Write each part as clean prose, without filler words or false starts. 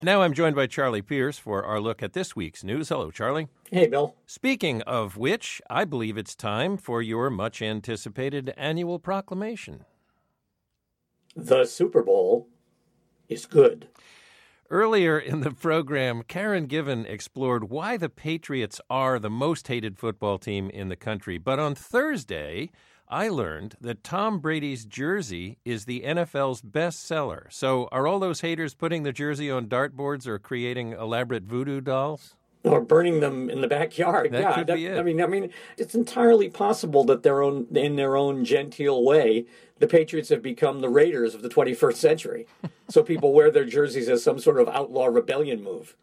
Now I'm joined by Charlie Pierce for our look at this week's news. Hello, Charlie. Hey, Bill. Speaking of which, I believe it's time for your much-anticipated annual proclamation. The Super Bowl is good. Earlier in the program, Karen Given explored why the Patriots are the most hated football team in the country. But on Thursday, I learned that Tom Brady's jersey is the NFL's best seller. So are all those haters putting the jersey on dartboards or creating elaborate voodoo dolls? Or burning them in the backyard. That could be it. I mean, it's entirely possible that in their own genteel way, the Patriots have become the Raiders of the 21st century. So people wear their jerseys as some sort of outlaw rebellion move.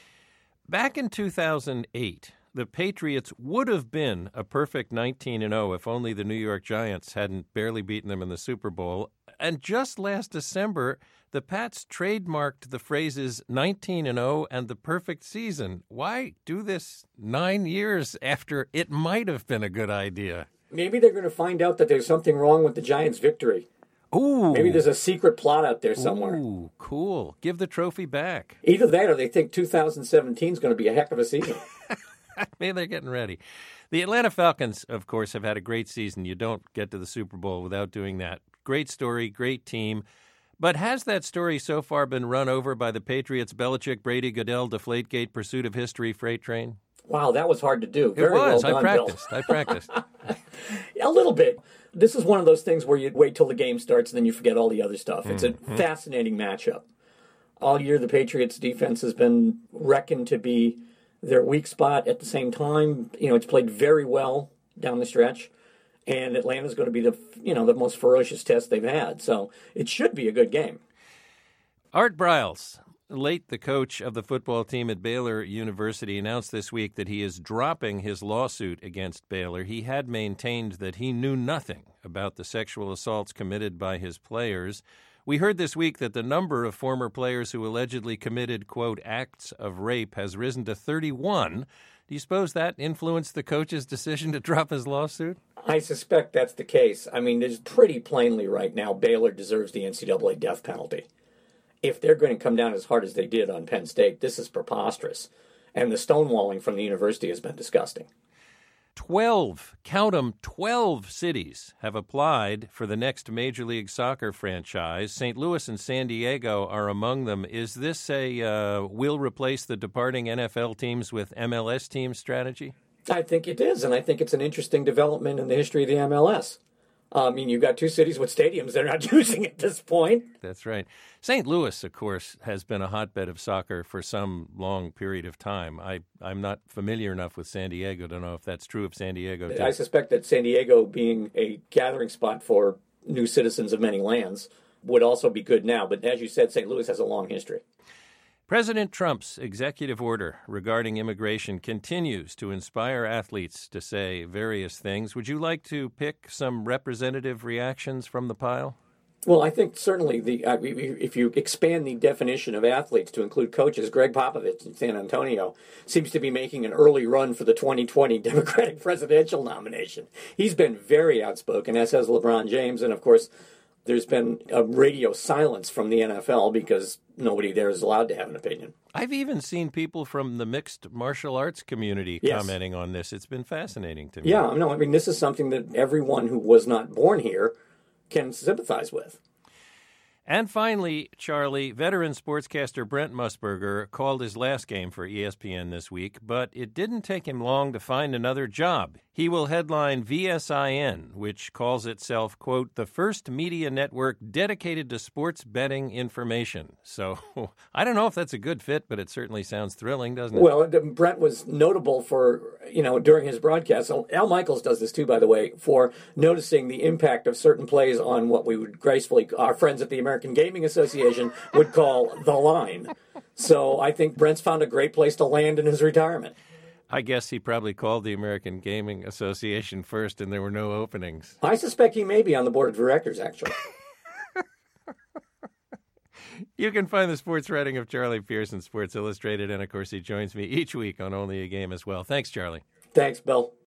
Back in 2008, the Patriots would have been a perfect 19-0 if only the New York Giants hadn't barely beaten them in the Super Bowl. And just last December, the Pats trademarked the phrases 19-0 and the perfect season. Why do this 9 years after it might have been a good idea? Maybe they're going to find out that there's something wrong with the Giants' victory. Ooh. Maybe there's a secret plot out there somewhere. Ooh, cool. Give the trophy back. Either that or they think 2017 is going to be a heck of a season. Maybe they're getting ready. The Atlanta Falcons, of course, have had a great season. You don't get to the Super Bowl without doing that. Great story, great team. But has that story so far been run over by the Patriots' Belichick, Brady, Goodell, Deflategate, pursuit of history freight train? Wow, that was hard to do. It was. Well done, I practiced. A little bit. This is one of those things where you wait till the game starts and then you forget all the other stuff. It's a fascinating matchup. All year, the Patriots' defense has been reckoned to be their weak spot. At the same time, it's played very well down the stretch. And Atlanta's going to be the most ferocious test they've had. So it should be a good game. Art Briles, late the coach of the football team at Baylor University, announced this week that he is dropping his lawsuit against Baylor. He had maintained that he knew nothing about the sexual assaults committed by his players. We heard this week that the number of former players who allegedly committed, quote, acts of rape has risen to 31. Do you suppose that influenced the coach's decision to drop his lawsuit? I suspect that's the case. I mean, there's pretty plainly right now Baylor deserves the NCAA death penalty. If they're going to come down as hard as they did on Penn State, this is preposterous. And the stonewalling from the university has been disgusting. 12, count them, 12 cities have applied for the next Major League Soccer franchise. St. Louis and San Diego are among them. Is this a we'll replace the departing NFL teams with MLS team strategy? I think it is, and I think it's an interesting development in the history of the MLS. I mean, you've got two cities with stadiums they're not using at this point. That's right. St. Louis, of course, has been a hotbed of soccer for some long period of time. I'm not familiar enough with San Diego to know if that's true of San Diego, too. I suspect that San Diego, being a gathering spot for new citizens of many lands, would also be good now. But as you said, St. Louis has a long history. President Trump's executive order regarding immigration continues to inspire athletes to say various things. Would you like to pick some representative reactions from the pile? Well, I think certainly if you expand the definition of athletes to include coaches, Greg Popovich in San Antonio seems to be making an early run for the 2020 Democratic presidential nomination. He's been very outspoken, as has LeBron James, and of course, there's been a radio silence from the NFL because nobody there is allowed to have an opinion. I've even seen people from the mixed martial arts community commenting on this. It's been fascinating to me. Yeah, no, I mean, this is something that everyone who was not born here can sympathize with. And finally, Charlie, veteran sportscaster Brent Musburger called his last game for ESPN this week, but it didn't take him long to find another job. He will headline VSIN, which calls itself, quote, the first media network dedicated to sports betting information. So I don't know if that's a good fit, but it certainly sounds thrilling, doesn't it? Well, Brent was notable for, during his broadcast. Al Michaels does this too, by the way, for noticing the impact of certain plays on what we would gracefully, our friends at the American Gaming Association would call the line. So I think Brent's found a great place to land in his retirement. I guess he probably called the American Gaming Association first, and there were no openings. I suspect he may be on the board of directors, actually. You can find the sports writing of Charlie Pierce in Sports Illustrated, and of course he joins me each week on Only a Game as well. Thanks, Charlie. Thanks, Bill.